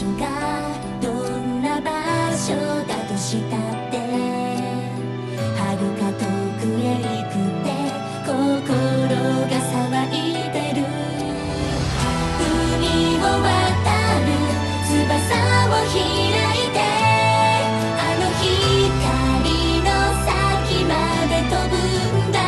所がどんな場所だとしたって遥か遠くへ行くって心が騒いでる。海を渡る翼を開いてあの光の先まで飛ぶんだ。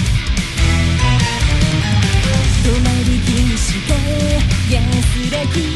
止まり禁止で安らぎ